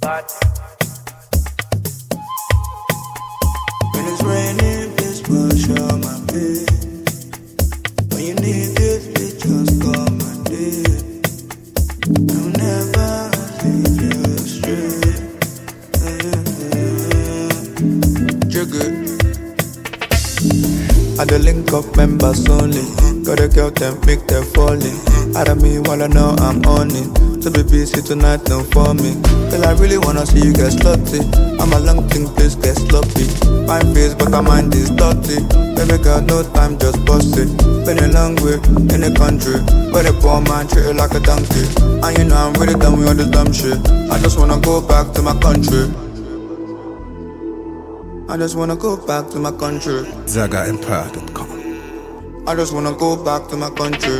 When it's raining, please push on my bed. When you need this, please just call my name. I'll never leave you astray. Trigger. I the link up members only. Got a girl them make them falling. Out of me while I know I'm on it. So be busy tonight, no for me. Girl, I really wanna see you get slutty. I'm a long thing, please get sloppy. Fine face, but my mind is dirty. Baby girl, no time, just bust it. Been a long way in the country, but a poor man treat it like a donkey. And you know I'm really done with all this dumb shit. I just wanna go back to my country. I just wanna go back to my country. ZagaEmpire.com. I just wanna go back to my country.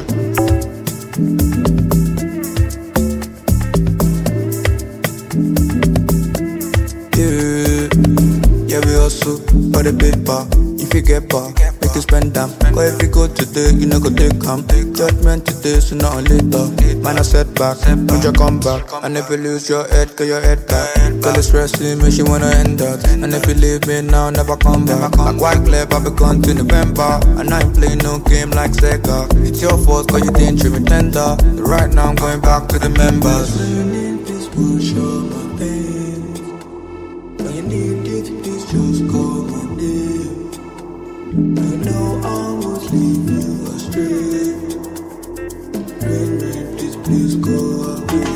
Yeah, we hustle for the paper. If you get back, make you spend them. Cause if you go today, you know go take come. Judgment today, so not later. Man, I set back, don't you come back. And if you lose your head, get your head back. Girl, it's stressing me, she wanna end that. And if you leave me now, never come back. Like white club, I'll be gone to November. And I ain't playing no game like Sega. It's your fault, cause you didn't treat me tender. Right now, I'm going back to the members. Please push on my pain. When you need it, please just call my name. I know I won't leave you astray. Rain, please go away.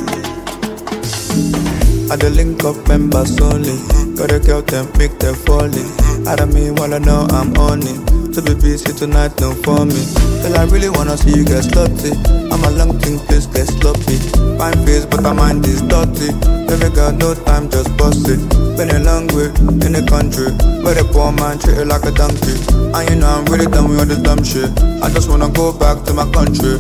I the link up members only. Got a girl them make them falling. Out of me while I know I'm on it. So be busy tonight, no for me. Girl, I really wanna see you get slutty. I'm a long thing, please get sloppy. Fine face, but my mind is dirty. Baby girl, no time, just bust it. Been a long way in the country, but a poor man treat it like a donkey. And you know I'm really done with all this dumb shit. I just wanna go back to my country.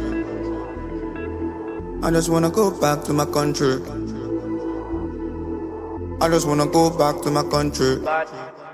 I just wanna go back to my country. I just wanna go back to my country.